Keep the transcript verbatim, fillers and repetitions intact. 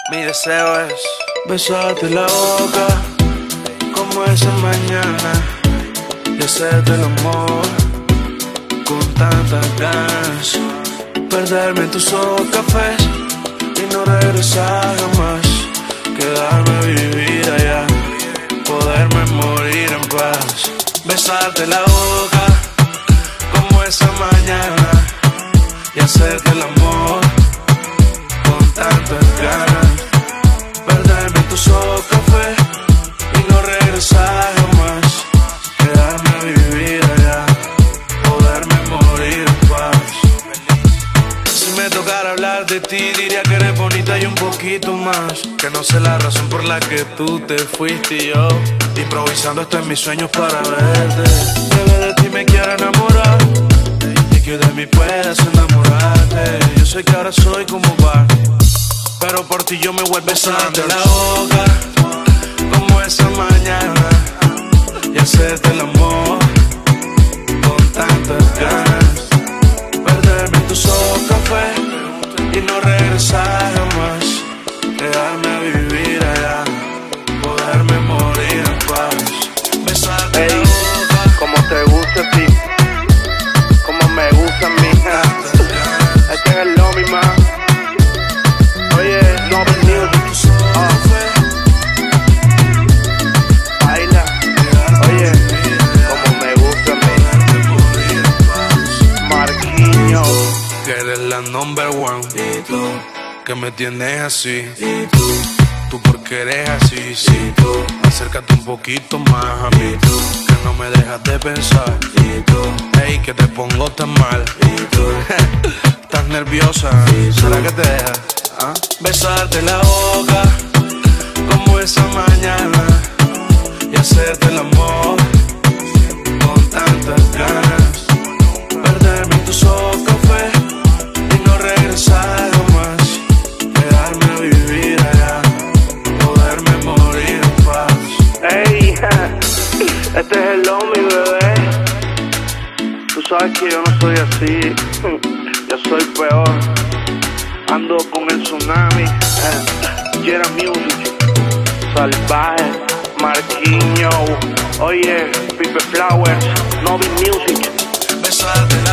Mi deseo es besarte la boca como esa mañana y hacerte el amor con tantas ganas. Perderme en tus ojos cafés y no regresar jamás. Quedarme a vivir allá, poderme morir en paz. Besarte la boca como esa mañana y hacerte el amor con tantas ganas. Perderme en tus ojos café y no regresar jamás. Quedarme a vivir allá, poderme morir en paz. Si me tocara hablar de ti, diría que eres bonita y un poquito más. Que no sé la razón por la que tú te fuiste y yo improvisando esto en mis sueños para verte. Bebé, de ti me quiero enamorar y que de mí puedas enamorarte. Yo sé que ahora soy como va, pero por ti yo me vuelvo a besarte la boca como esa mañana y hacerte el amor con tantas ganas. Perderme en tus ojos café y no regresar jamás. Quedarme a vivir allá, poderme morir en paz. Besarte hey, la boca como te gusta a ti, como me gusta a mí. Este es el Lomi, man. Oye, no venido. Oh. Baila. Oye, como me gusta a mí. Marquinhos. que eres la number one. Y tú, Que me tienes así. y tú, Tú porque eres así, sí. y tú, Acércate un poquito más a mí. y tú, Que no me dejas de pensar. y tú, Ey, que te pongo tan mal. y tú. Estás nerviosa, Sí, ¿será tú. que te dejas? ¿Ah? Besarte la boca como esa mañana y hacerte el amor con tantas ganas. Perderme en tus ojos café y no regresar jamás. Quedarme a vivir allá, poderme morir en paz. Ey, este es el Lomi, bebé. Tú sabes que yo no soy así. Yo soy peor. Ando con el tsunami. Eh, Jera Music. Salvaje. Marquinhos. Oye, Pipe Flowers. Novi Music. Besarte